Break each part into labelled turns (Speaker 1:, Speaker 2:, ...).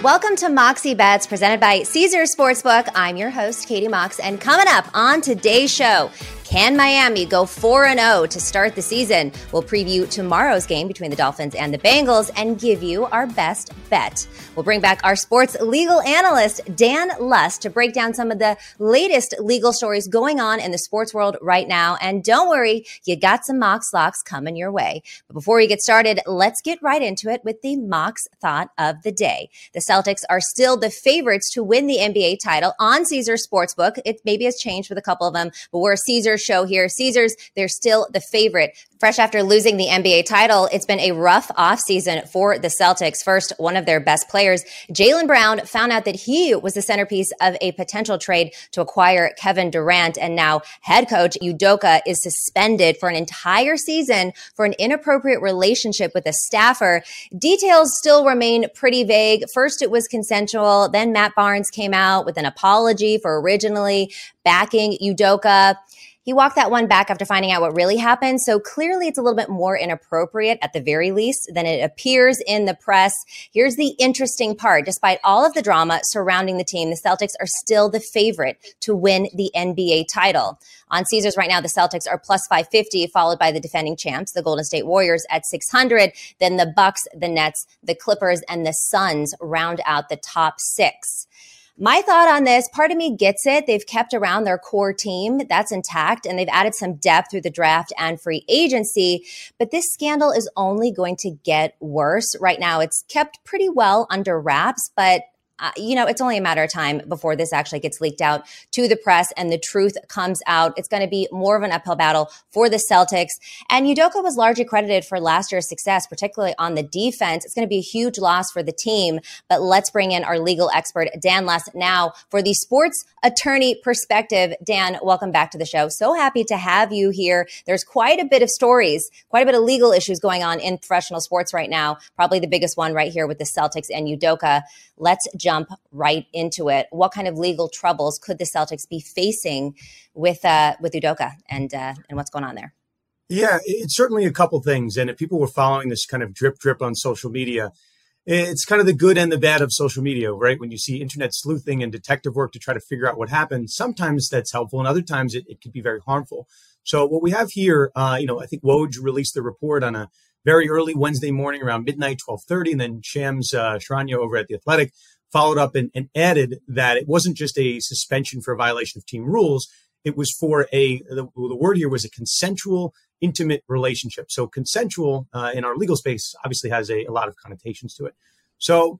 Speaker 1: Welcome to Moxie Bets, presented by Caesars Sportsbook. I'm your host, Katie Mox, and coming up on today's show, can Miami go 4-0 to start the season? We'll preview tomorrow's game between the Dolphins and the Bengals and give you our best bet. We'll bring back our sports legal analyst, Dan Lust, to break down some of the latest legal stories going on in the sports world right now. And don't worry, you got some Mox Locks coming your way. But before we get started, let's get right into it with the Mox Thought of the Day. The Celtics are still the favorites to win the NBA title on Caesars Sportsbook. It maybe has changed with a couple of them, but we're a Caesars show here. Caesars, they're still the favorite. Fresh after losing the NBA title, it's been a rough offseason for the Celtics. First, one of their best players, Jaylen Brown, found out that he was the centerpiece of a potential trade to acquire Kevin Durant. And now head coach Udoka is suspended for an entire season for an inappropriate relationship with a staffer. Details still remain pretty vague. First, it was consensual. Then Matt Barnes came out with an apology for originally backing Udoka. He walked that one back after finding out what really happened. So clearly it's a little bit more inappropriate at the very least than it appears in the press. Here's the interesting part. Despite all of the drama surrounding the team, the Celtics are still the favorite to win the NBA title. On Caesars right now, the Celtics are plus 550, followed by the defending champs, the Golden State Warriors, at 600. Then the Bucks, the Nets, the Clippers, and the Suns round out the top six. My thought on this, part of me gets it. They've kept around their core team. That's intact, and they've added some depth through the draft and free agency. But this scandal is only going to get worse. Right now, it's kept pretty well under wraps, but it's only a matter of time before this actually gets leaked out to the press and the truth comes out. It's going to be more of an uphill battle for the Celtics. And Udoka was largely credited for last year's success, particularly on the defense. It's going to be a huge loss for the team. But let's bring in our legal expert, Dan Lust, now for the sports attorney perspective. Dan, welcome back to the show. So happy to have you here. There's quite a bit of stories, quite a bit of legal issues going on in professional sports right now. Probably the biggest one right here with the Celtics and Udoka. Let's jump right into it. What kind of legal troubles could the Celtics be facing with Udoka and what's going on there?
Speaker 2: Yeah, it's certainly a couple things. And if people were following this kind of drip on social media, it's kind of the good and the bad of social media, right? When you see internet sleuthing and detective work to try to figure out what happened, sometimes that's helpful and other times it can be very harmful. So what we have here, I think Woj released the report on a very early Wednesday morning around midnight, 12:30, and then Shams Charania over at The Athletic followed up and added that it wasn't just a suspension for a violation of team rules. It was for the word here was a consensual, intimate relationship. So consensual in our legal space obviously has a lot of connotations to it. So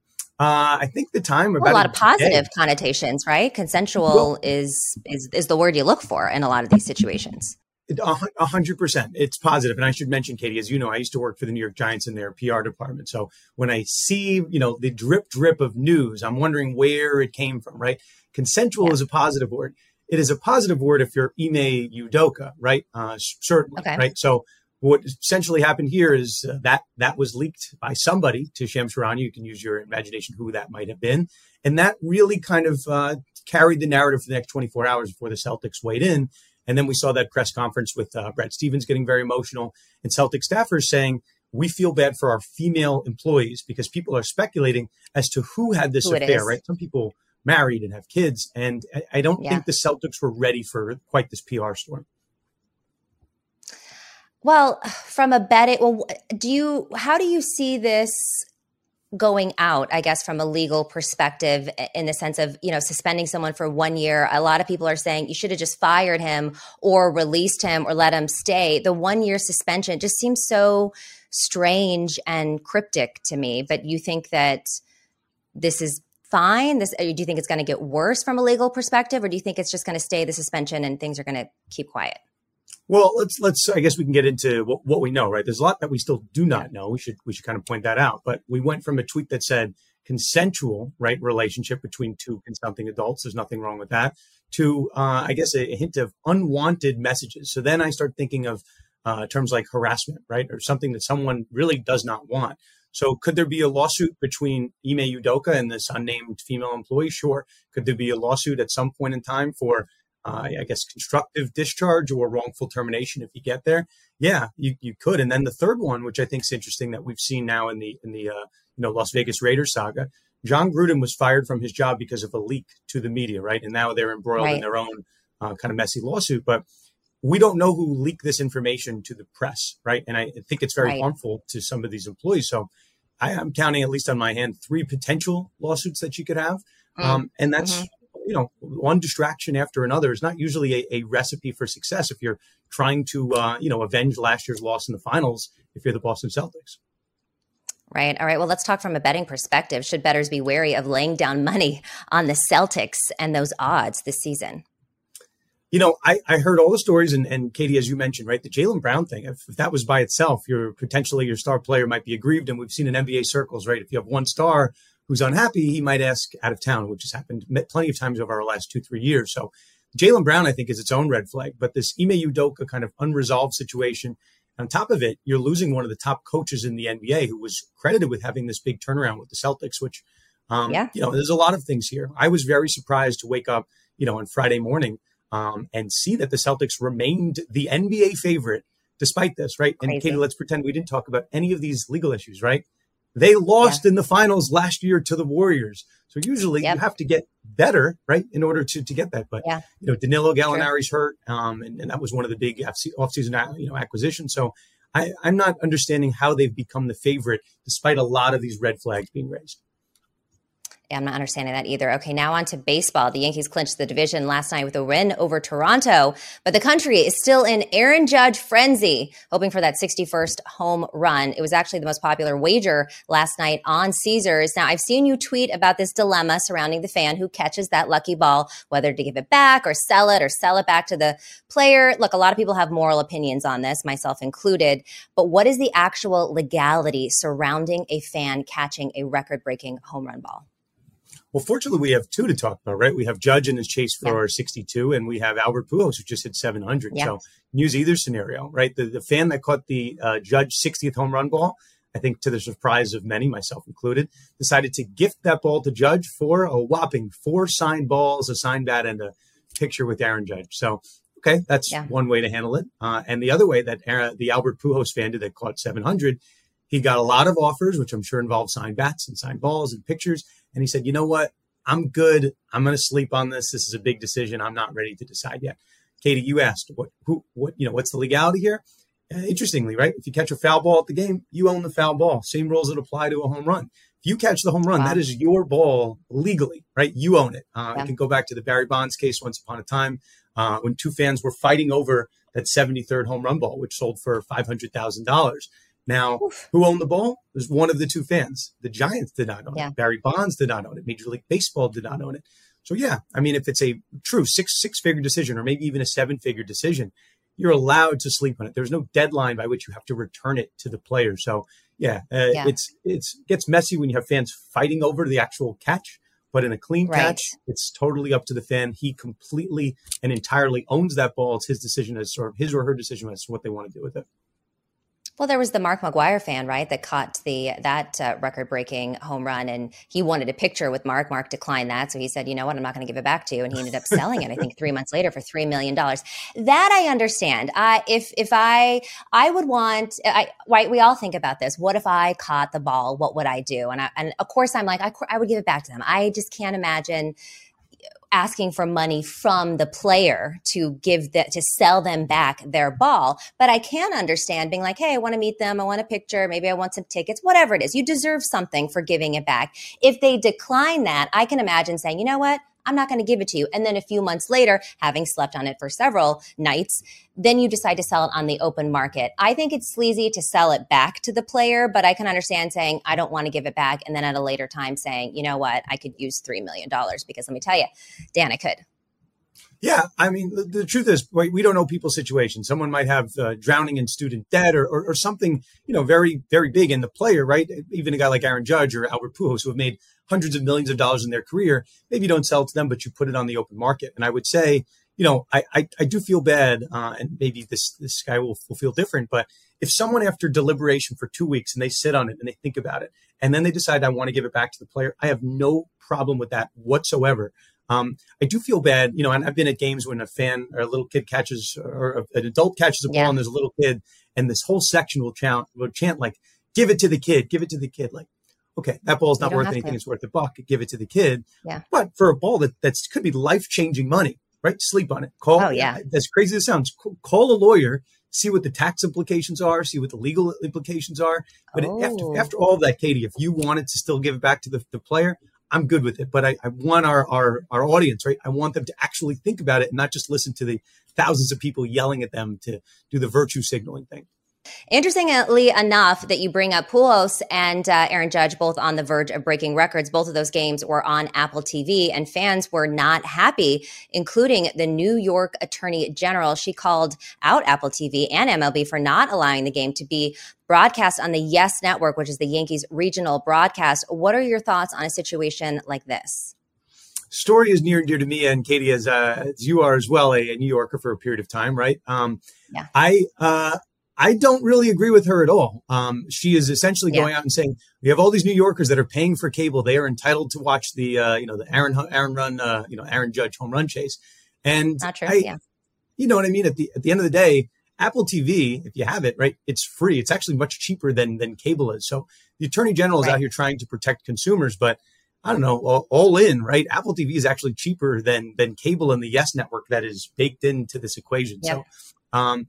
Speaker 2: I think the time about
Speaker 1: a lot of positive connotations, right? Consensual is the word you look for in a lot of these situations.
Speaker 2: 100%. It's positive. And I should mention, Katie, as you know, I used to work for the New York Giants in their PR department. So when I see, the drip of news, I'm wondering where it came from, right? Consensual is a positive word. It is a positive word if you're Ime Udoka, right? Certainly, okay. Right? So what essentially happened here is that was leaked by somebody to Shams Charania. You can use your imagination who that might have been. And that really kind of carried the narrative for the next 24 hours before the Celtics weighed in. And then we saw that press conference with Brad Stevens getting very emotional and Celtic staffers saying, we feel bad for our female employees because people are speculating as to who had this affair, right? Some people married and have kids. And I don't think the Celtics were ready for quite this PR storm.
Speaker 1: Well, from a betting, how do you see this going out, I guess, from a legal perspective, in the sense of, suspending someone for 1 year? A lot of people are saying you should have just fired him or released him or let him stay. The 1 year suspension just seems so strange and cryptic to me. But you think that this is fine? Do you think it's going to get worse from a legal perspective, or do you think it's just going to stay the suspension and things are going to keep quiet?
Speaker 2: Well, let's. I guess we can get into what we know, right? There's a lot that we still do not know. We should kind of point that out. But we went from a tweet that said consensual, right, relationship between two consenting adults. There's nothing wrong with that. To I guess a hint of unwanted messages. So then I start thinking of terms like harassment, right, or something that someone really does not want. So could there be a lawsuit between Ime Udoka and this unnamed female employee? Sure. Could there be a lawsuit at some point in time for I guess, constructive discharge or wrongful termination if you get there? Yeah, you could. And then the third one, which I think is interesting that we've seen now in the Las Vegas Raiders saga, John Gruden was fired from his job because of a leak to the media, right? And now they're embroiled in their own kind of messy lawsuit. But we don't know who leaked this information to the press, right? And I think it's very harmful to some of these employees. So I'm counting, at least on my hand, 3 potential lawsuits that you could have. And that's, one distraction after another is not usually a recipe for success if you're trying to, avenge last year's loss in the finals if you're the Boston Celtics.
Speaker 1: Right. All right. Well, let's talk from a betting perspective. Should bettors be wary of laying down money on the Celtics and those odds this season?
Speaker 2: I heard all the stories and Katie, as you mentioned, right, the Jaylen Brown thing, if that was by itself, your star player might be aggrieved. And we've seen in NBA circles, right, if you have one star who's unhappy, he might ask out of town, which has happened plenty of times over our last 2-3 years. So Jaylen Brown, I think, is its own red flag. But this Ime Udoka kind of unresolved situation, on top of it, you're losing one of the top coaches in the NBA who was credited with having this big turnaround with the Celtics, which, there's a lot of things here. I was very surprised to wake up, on Friday morning and see that the Celtics remained the NBA favorite despite this, right? And Katie, let's pretend we didn't talk about any of these legal issues, right? They lost in the finals last year to the Warriors. So usually you have to get better, right, in order to get that. But, Danilo Gallinari's hurt, and that was one of the big offseason acquisitions. So I'm not understanding how they've become the favorite despite a lot of these red flags being raised.
Speaker 1: Yeah, I'm not understanding that either. Okay, now on to baseball. The Yankees clinched the division last night with a win over Toronto, but the country is still in Aaron Judge frenzy, hoping for that 61st home run. It was actually the most popular wager last night on Caesars. Now, I've seen you tweet about this dilemma surrounding the fan who catches that lucky ball, whether to give it back or sell it back to the player. Look, a lot of people have moral opinions on this, myself included, but what is the actual legality surrounding a fan catching a record-breaking home run ball?
Speaker 2: Well, fortunately, we have 2 to talk about, right? We have Judge in his chase for 62, and we have Albert Pujols, who just hit 700. Yeah. So use either scenario, right? The fan that caught the Judge 60th home run ball, I think to the surprise of many, myself included, decided to gift that ball to Judge for a whopping 4 signed balls, a signed bat, and a picture with Aaron Judge. So, okay, that's one way to handle it. And the other way that the Albert Pujols fan did that caught 700, he got a lot of offers, which I'm sure involved signed bats and signed balls and pictures. And he said, you know what? I'm good. I'm going to sleep on this. This is a big decision. I'm not ready to decide yet. Katie, you asked what's the legality here? Interestingly, right? If you catch a foul ball at the game, you own the foul ball. Same rules that apply to a home run. If you catch the home run, that is your ball legally, right? You own it. You can go back to the Barry Bonds case once upon a time when 2 fans were fighting over that 73rd home run ball, which sold for $500,000. Now, who owned the ball? It was one of the 2 fans. The Giants did not own it. Barry Bonds did not own it. Major League Baseball did not own it. So, if it's a true six-figure decision or maybe even a 7-figure decision, you're allowed to sleep on it. There's no deadline by which you have to return it to the player. So, it gets messy when you have fans fighting over the actual catch. But in a clean catch, it's totally up to the fan. He completely and entirely owns that ball. It's his decision his or her decision as to what they want to do with it.
Speaker 1: Well, there was the Mark McGwire fan, right, that caught that record-breaking home run, and he wanted a picture with Mark. Mark declined that, so he said, you know what, I'm not going to give it back to you, and he ended up selling it, I think, 3 months later for $3 million. That I understand. If I would want, right, we all think about this. What if I caught the ball? What would I do? And of course, I'm like, I would give it back to them. I just can't imagine asking for money from the player to sell them back their ball. But I can understand being like, hey, I want to meet them. I want a picture. Maybe I want some tickets, whatever it is. You deserve something for giving it back. If they decline that, I can imagine saying, you know what? I'm not going to give it to you. And then a few months later, having slept on it for several nights, then you decide to sell it on the open market. I think it's sleazy to sell it back to the player, but I can understand saying, I don't want to give it back. And then at a later time saying, you know what, I could use $3 million because let me tell you, Dan, I could.
Speaker 2: Yeah, I mean, the truth is, we don't know people's situations. Someone might have drowning in student debt or something, very, very big. And the player, right, even a guy like Aaron Judge or Albert Pujols, who have made hundreds of millions of dollars in their career, maybe you don't sell it to them, but you put it on the open market. And I would say, I do feel bad, and maybe this guy will feel different. But if someone after deliberation for 2 weeks and they sit on it and they think about it, and then they decide I want to give it back to the player, I have no problem with that whatsoever. I do feel bad, and I've been at games when a fan or a little kid catches or an adult catches a ball and there's a little kid and this whole section will chant like, give it to the kid, give it to the kid. Like, okay, that ball's
Speaker 1: You
Speaker 2: not
Speaker 1: don't
Speaker 2: worth
Speaker 1: have
Speaker 2: anything.
Speaker 1: to.
Speaker 2: It's worth a buck. Give it to the kid.
Speaker 1: Yeah.
Speaker 2: But for a ball that's could be life-changing money, right? Sleep on it. Call.
Speaker 1: Oh, yeah.
Speaker 2: As crazy as it sounds, call a lawyer, see what the tax implications are, see what the legal implications are. But after all of that, Katie, if you wanted to still give it back to the player, I'm good with it. But I want our audience, right? I want them to actually think about it and not just listen to the thousands of people yelling at them to do the virtue signaling thing.
Speaker 1: Interestingly enough, that you bring up Pujols and Aaron Judge both on the verge of breaking records. Both of those games were on Apple TV, and fans were not happy, including the New York Attorney General. She called out Apple TV and MLB for not allowing the game to be broadcast on the Yes Network, which is the Yankees' regional broadcast. What are your thoughts on a situation like this?
Speaker 2: Story is near and dear to me and Katie, as you are as well, a New Yorker for a period of time, right?
Speaker 1: Yeah.
Speaker 2: I don't really agree with her at all. She is essentially going out and saying, we have all these New Yorkers that are paying for cable. They are entitled to watch the Aaron Judge home run chase. And
Speaker 1: Not true.
Speaker 2: You know what I mean? At the end of the day, Apple TV, if you have it, right, it's free. It's actually much cheaper than cable is. So the Attorney General is out here trying to protect consumers, but I don't know, all in, right? Apple TV is actually cheaper than cable and the Yes Network that is baked into this equation. Yep. So,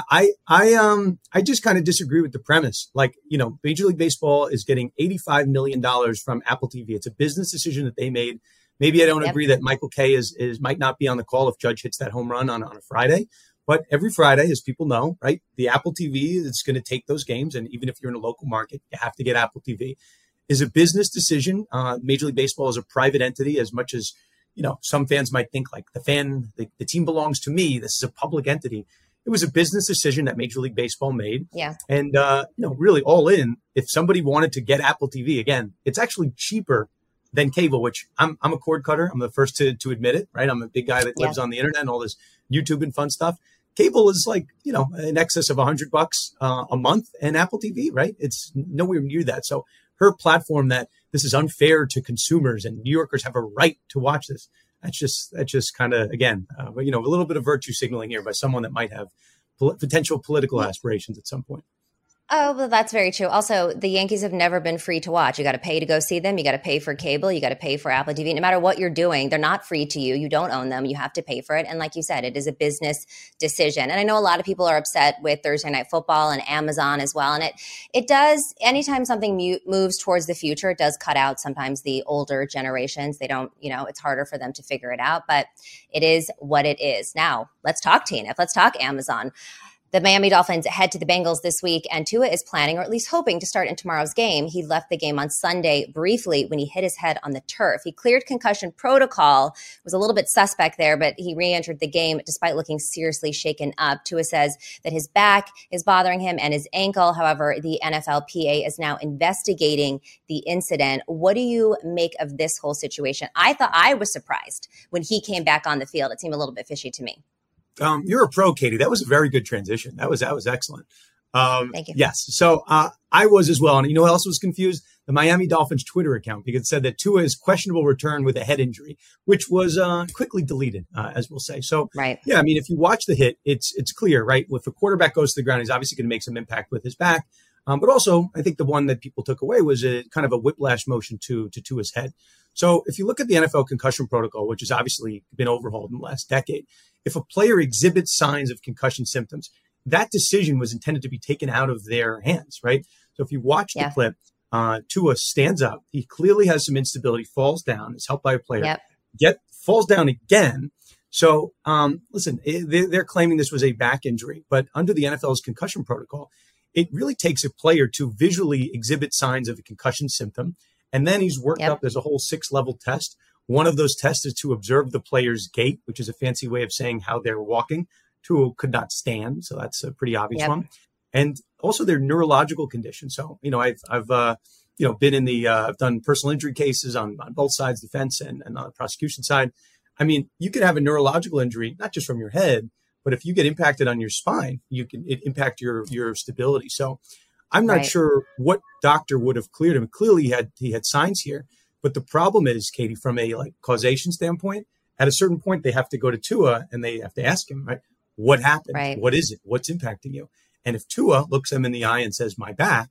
Speaker 2: I just kind of disagree with the premise. Like, Major League Baseball is getting $85 million from Apple TV. It's a business decision that they made. Maybe I don't agree that Michael Kay might not be on the call if Judge hits that home run on a Friday. But every Friday, as people know, right, the Apple TV is going to take those games. And even if you're in a local market, you have to get Apple TV. Is a business decision. Major League Baseball is a private entity, as much as, some fans might think like the team belongs to me. This is a public entity. It was a business decision that Major League Baseball made.
Speaker 1: Yeah.
Speaker 2: And, really all in, if somebody wanted to get Apple TV, again, it's actually cheaper than cable, which I'm a cord cutter. I'm the first to admit it, right? I'm a big guy that lives on the internet and all this YouTube and fun stuff. Cable is like, in excess of $100 a month, and Apple TV, right? It's nowhere near that. So her platform that this is unfair to consumers and New Yorkers have a right to watch this. That's just kind of, again, a little bit of virtue signaling here by someone that might have potential political aspirations at some point.
Speaker 1: Oh, well, that's very true. Also, the Yankees have never been free to watch. You got to pay to go see them. You got to pay for cable. You got to pay for Apple TV. No matter what you're doing, they're not free to you. You don't own them. You have to pay for it. And like you said, it is a business decision. And I know a lot of people are upset with Thursday Night Football and Amazon as well. And it does, anytime something moves towards the future, it does cut out sometimes the older generations. They don't, it's harder for them to figure it out. But it is what it is. Now, let's talk TNF. Let's talk Amazon. The Miami Dolphins head to the Bengals this week, and Tua is planning, or at least hoping, to start in tomorrow's game. He left the game on Sunday briefly when he hit his head on the turf. He cleared concussion protocol, was a little bit suspect there, but he re-entered the game despite looking seriously shaken up. Tua says that his back is bothering him and his ankle. However, the NFLPA is now investigating the incident. What do you make of this whole situation? I was surprised when he came back on the field. It seemed a little bit fishy to me.
Speaker 2: You're a pro, Katie. That was a very good transition. That was excellent.
Speaker 1: Thank you.
Speaker 2: Yes. So I was as well. And you know who else was confused? The Miami Dolphins Twitter account, because it said that Tua's questionable return with a head injury, which was quickly deleted, as we'll say. So, yeah, I mean, if you watch the hit, it's clear, right? If the quarterback goes to the ground, he's obviously going to make some impact with his back. But also, I think the one that people took away was a kind of a whiplash motion to Tua's head. So if you look at the NFL concussion protocol, which has obviously been overhauled in the last decade, if a player exhibits signs of concussion symptoms, that decision was intended to be taken out of their hands, right? So if you watch the clip, Tua stands up. He clearly has some instability, falls down, is helped by a player, falls down again. So listen, they're claiming this was a back injury, but under the NFL's concussion protocol, it really takes a player to visually exhibit signs of a concussion symptom. And then he's worked up. There's a whole 6-level test. One of those tests is to observe the player's gait, which is a fancy way of saying how they're walking. Tua could not stand, so that's a pretty obvious one. And also their neurological condition. So, I've been in the, I've done personal injury cases on both sides, defense and on the prosecution side. I mean, you could have a neurological injury, not just from your head, but if you get impacted on your spine, it impact your stability. So I'm not sure what doctor would have cleared him. Clearly he had signs here. But the problem is, Katie, from a causation standpoint, at a certain point, they have to go to Tua and they have to ask him, right, what happened? What is it? What's impacting you? And if Tua looks him in the eye and says, my back,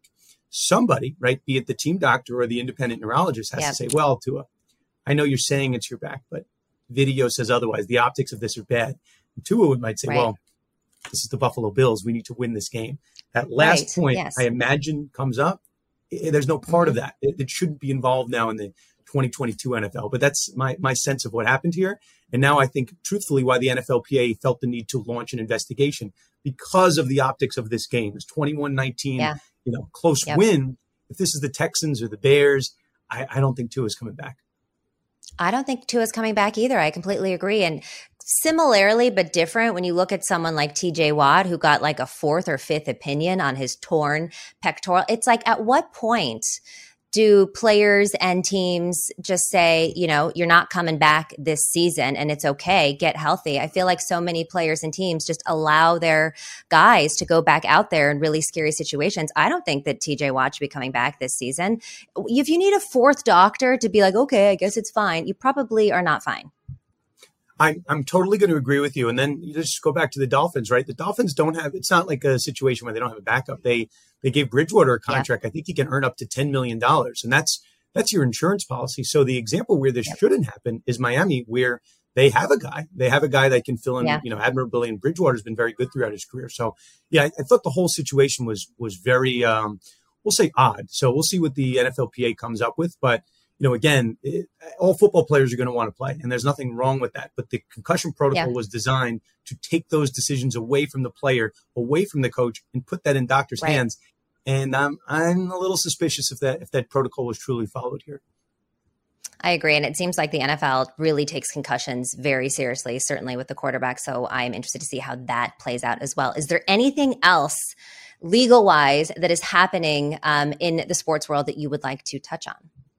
Speaker 2: somebody, right, be it the team doctor or the independent neurologist, has to say, well, Tua, I know you're saying it's your back, but video says otherwise. The optics of this are bad. And Tua might say, well, this is the Buffalo Bills. We need to win this game. That last point, I imagine, comes up. There's no part of that. It shouldn't be involved now in the 2022 NFL. But that's my sense of what happened here. And now I think, truthfully, why the NFLPA felt the need to launch an investigation because of the optics of this game. It's 21-19, close win. If this is the Texans or the Bears, I don't think Tua is coming back.
Speaker 1: I don't think Tua is coming back either. I completely agree. And similarly, but different, when you look at someone like TJ Watt, who got like a 4th or 5th opinion on his torn pectoral, it's like, at what point do players and teams just say, you're not coming back this season and it's okay, get healthy? I feel like so many players and teams just allow their guys to go back out there in really scary situations. I don't think that TJ Watt should be coming back this season. If you need a 4th doctor to be like, okay, I guess it's fine, you probably are not fine.
Speaker 2: I'm totally going to agree with you. And then you just go back to the Dolphins, right? The Dolphins don't have, it's not like a situation where they don't have a backup. They gave Bridgewater a contract. I think he can earn up to $10 million. And that's your insurance policy. So the example where this shouldn't happen is Miami, where they have a guy that can fill in, admirably. And Bridgewater's been very good throughout his career. So I thought the whole situation was very, we'll say odd. So we'll see what the NFLPA comes up with. But again, all football players are going to want to play, and there's nothing wrong with that. But the concussion protocol was designed to take those decisions away from the player, away from the coach, and put that in doctors' hands. And I'm a little suspicious if that protocol was truly followed here.
Speaker 1: I agree. And it seems like the NFL really takes concussions very seriously, certainly with the quarterback. So I'm interested to see how that plays out as well. Is there anything else legal-wise that is happening in the sports world that you would like to touch on?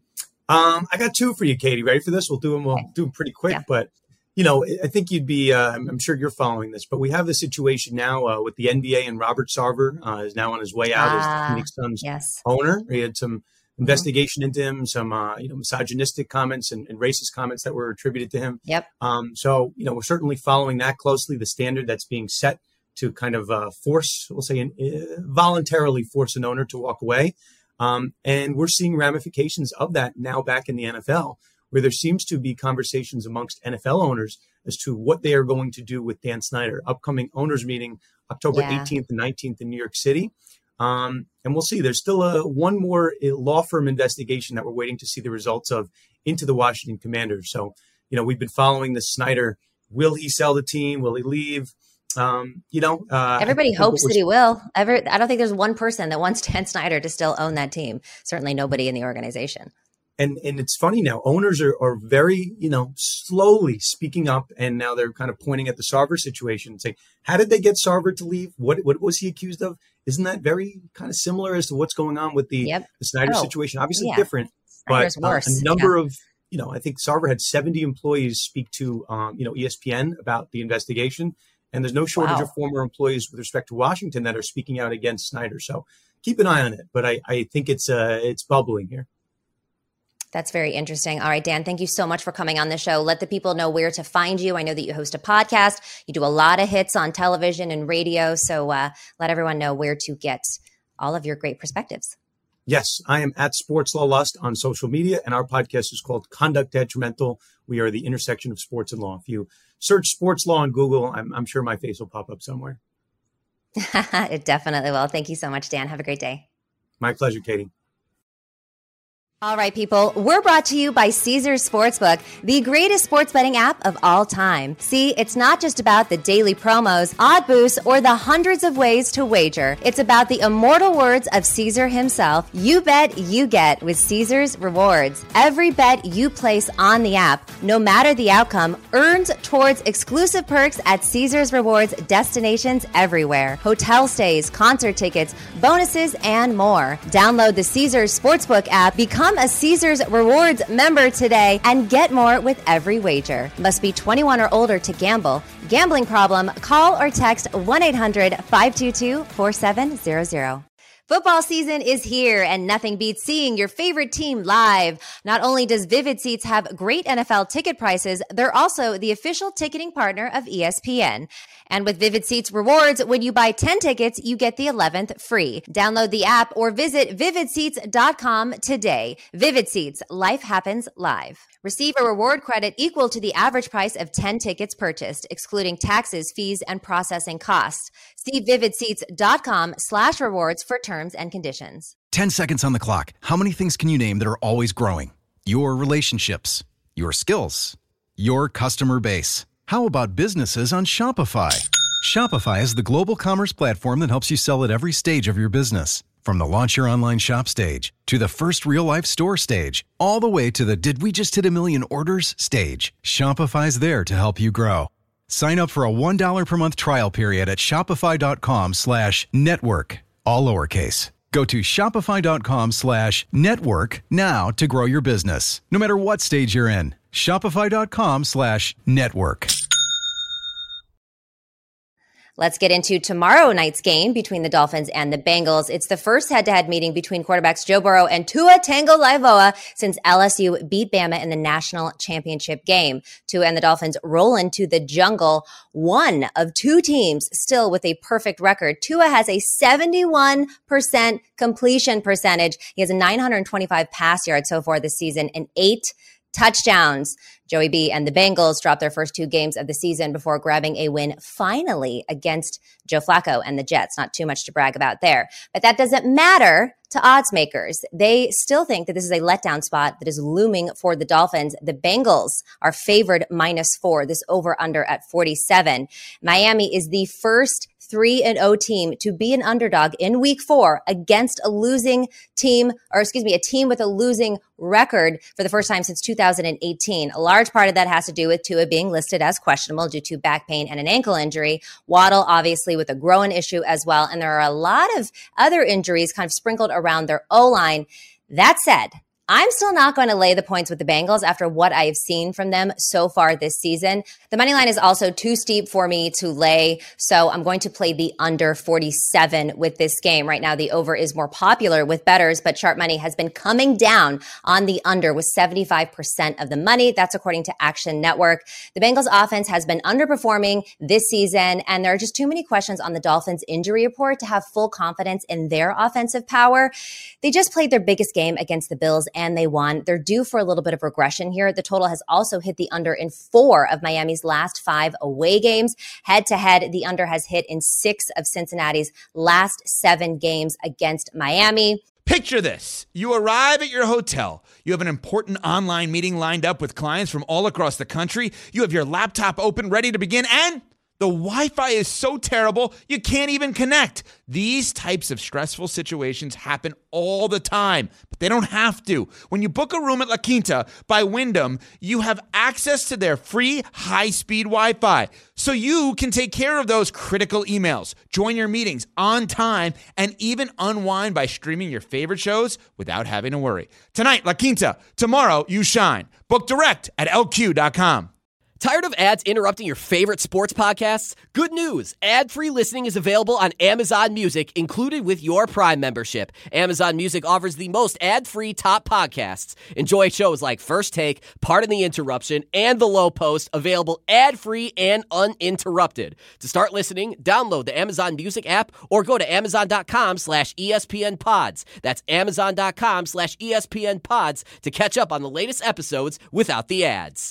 Speaker 2: I got 2 for you, Katie. Ready for this? We'll do them pretty quick. But, I think you'd be, I'm sure you're following this, but we have the situation now with the NBA, and Robert Sarver is now on his way out as the Phoenix Suns owner. He had some investigation into him, some, misogynistic comments and racist comments that were attributed to him. So, we're certainly following that closely, the standard that's being set to kind of force, we'll say, voluntarily force an owner to walk away. And we're seeing ramifications of that now back in the NFL, where there seems to be conversations amongst NFL owners as to what they are going to do with Dan Snyder. Upcoming owners meeting October 18th and 19th in New York City. And we'll see. There's still one more law firm investigation that we're waiting to see the results of into the Washington Commanders. So, we've been following the Snyder. Will he sell the team? Will he leave?
Speaker 1: Everybody hopes that he will. I don't think there's one person that wants Dan Snyder to still own that team. Certainly nobody in the organization.
Speaker 2: And it's funny now, owners are very, slowly speaking up. And now they're kind of pointing at the Sarver situation and saying, how did they get Sarver to leave? What was he accused of? Isn't that very kind of similar as to what's going on with the Snyder situation? Obviously different, but a number of, I think Sarver had 70 employees speak to, ESPN about the investigation. And there's no shortage of former employees with respect to Washington that are speaking out against Snyder. So keep an eye on it. But I think it's bubbling here.
Speaker 1: That's very interesting. All right, Dan, thank you so much for coming on the show. Let the people know where to find you. I know that you host a podcast. You do a lot of hits on television and radio. So let everyone know where to get all of your great perspectives.
Speaker 2: Yes, I am at Sports Law Lust on social media, and our podcast is called Conduct Detrimental. We are the intersection of sports and law. If you search sports law on Google, I'm sure my face will pop up somewhere.
Speaker 1: It definitely will. Thank you so much, Dan. Have a great day.
Speaker 2: My pleasure, Katie.
Speaker 1: All right, people, we're brought to you by Caesars Sportsbook, the greatest sports betting app of all time. See, it's not just about the daily promos, odd boosts, or the hundreds of ways to wager. It's about the immortal words of Caesar himself. You bet, you get with Caesars Rewards. Every bet you place on the app, no matter the outcome, earns towards exclusive perks at Caesars Rewards destinations everywhere. Hotel stays, concert tickets, bonuses, and more. Download the Caesars Sportsbook app, become a Caesars Rewards member today, and get more with every wager. Must be 21 or older to gamble. Gambling problem? Call or text 1-800-522-4700. Football season is here, and nothing beats seeing your favorite team live. Not only does Vivid Seats have great NFL ticket prices, they're also the official ticketing partner of ESPN. And with Vivid Seats rewards, when you buy 10 tickets, you get the 11th free. Download the app or visit vividseats.com today. Vivid Seats, life happens live. Receive a reward credit equal to the average price of 10 tickets purchased, excluding taxes, fees, and processing costs. See vividseats.com/rewards for terms and conditions.
Speaker 3: 10 seconds on the clock. How many things can you name that are always growing? Your relationships, your skills, your customer base. How about businesses on Shopify? Shopify is the global commerce platform that helps you sell at every stage of your business. From the launch your online shop stage, to the first real-life store stage, all the way to the did we just hit a million orders stage, Shopify's there to help you grow. Sign up for a $1 per month trial period at shopify.com/network, all lowercase. Go to shopify.com/network now to grow your business, no matter what stage you're in. Shopify.com/network.
Speaker 1: Let's get into tomorrow night's game between the Dolphins and the Bengals. It's the first head-to-head meeting between quarterbacks Joe Burrow and Tua Tagovailoa since LSU beat Bama in the national championship game. Tua and the Dolphins roll into the jungle, one of two teams still with a perfect record. Tua has a 71% completion percentage. He has a 925 pass yards so far this season and 8 touchdowns. Joey B and the Bengals dropped their first 2 games of the season before grabbing a win finally against Joe Flacco and the Jets. Not too much to brag about there. But that doesn't matter to odds makers. They still think that this is a letdown spot that is looming for the Dolphins. The Bengals are favored -4, this over-under at 47. Miami is the first 3-0 team to be an underdog in week 4 against a losing team, a team with a losing record for the first time since 2018. A large part of that has to do with Tua being listed as questionable due to back pain and an ankle injury. Waddle, obviously, with a groin issue as well. And there are a lot of other injuries kind of sprinkled around their O-line. That said, I'm still not going to lay the points with the Bengals after what I have seen from them so far this season. The money line is also too steep for me to lay, so I'm going to play the under 47 with this game. Right now, the over is more popular with bettors, but Sharp Money has been coming down on the under with 75% of the money. That's according to Action Network. The Bengals offense has been underperforming this season, and there are just too many questions on the Dolphins injury report to have full confidence in their offensive power. They just played their biggest game against the Bills and they won. They're due for a little bit of regression here. The total has also hit the under in 4 of Miami's last 5 away games. Head to head, the under has hit in 6 of Cincinnati's last 7 games against Miami.
Speaker 4: Picture this. You arrive at your hotel. You have an important online meeting lined up with clients from all across the country. You have your laptop open, ready to begin, and the Wi-Fi is so terrible, you can't even connect. These types of stressful situations happen all the time, but they don't have to. When you book a room at La Quinta by Wyndham, you have access to their free high-speed Wi-Fi, so you can take care of those critical emails, join your meetings on time, and even unwind by streaming your favorite shows without having to worry. Tonight, La Quinta. Tomorrow, you shine. Book direct at LQ.com.
Speaker 5: Tired of ads interrupting your favorite sports podcasts? Good news! Ad-free listening is available on Amazon Music, included with your Prime membership. Amazon Music offers the most ad-free top podcasts. Enjoy shows like First Take, Pardon the Interruption, and The Low Post, available ad-free and uninterrupted. To start listening, download the Amazon Music app or go to amazon.com/ESPN Pods. That's amazon.com/ESPN Pods to catch up on the latest episodes without the ads.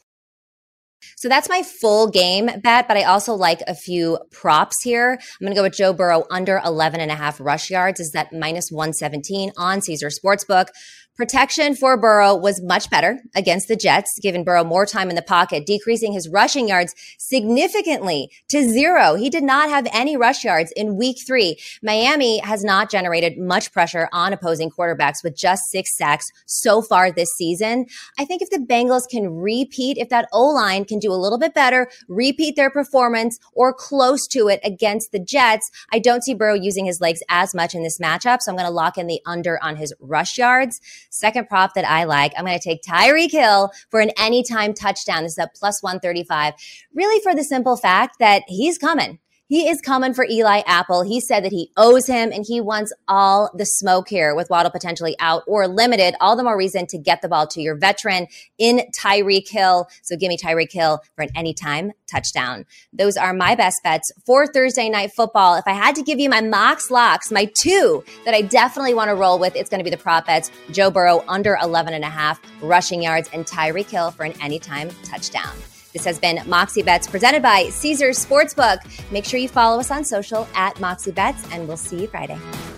Speaker 1: So that's my full game bet, but I also like a few props here. I'm going to go with Joe Burrow under 11.5 rush yards. Is that -117 on Caesar Sportsbook. Protection for Burrow was much better against the Jets, giving Burrow more time in the pocket, decreasing his rushing yards significantly to 0. He did not have any rush yards in week 3. Miami has not generated much pressure on opposing quarterbacks with just 6 sacks so far this season. I think if the Bengals can repeat, if that O-line can do a little bit better, repeat their performance or close to it against the Jets, I don't see Burrow using his legs as much in this matchup. So I'm going to lock in the under on his rush yards. Second prop that I like, I'm going to take Tyreek Hill for an anytime touchdown. This is at +135, really for the simple fact that he's coming. He is coming for Eli Apple. He said that he owes him and he wants all the smoke here with Waddle potentially out or limited. All the more reason to get the ball to your veteran in Tyreek Hill. So give me Tyreek Hill for an anytime touchdown. Those are my best bets for Thursday Night Football. If I had to give you my Mox locks, my two that I definitely want to roll with, it's going to be the prop bets. Joe Burrow under 11.5 rushing yards and Tyreek Hill for an anytime touchdown. This has been Moxie Bets presented by Caesars Sportsbook. Make sure you follow us on social at Moxie Bets, and we'll see you Friday.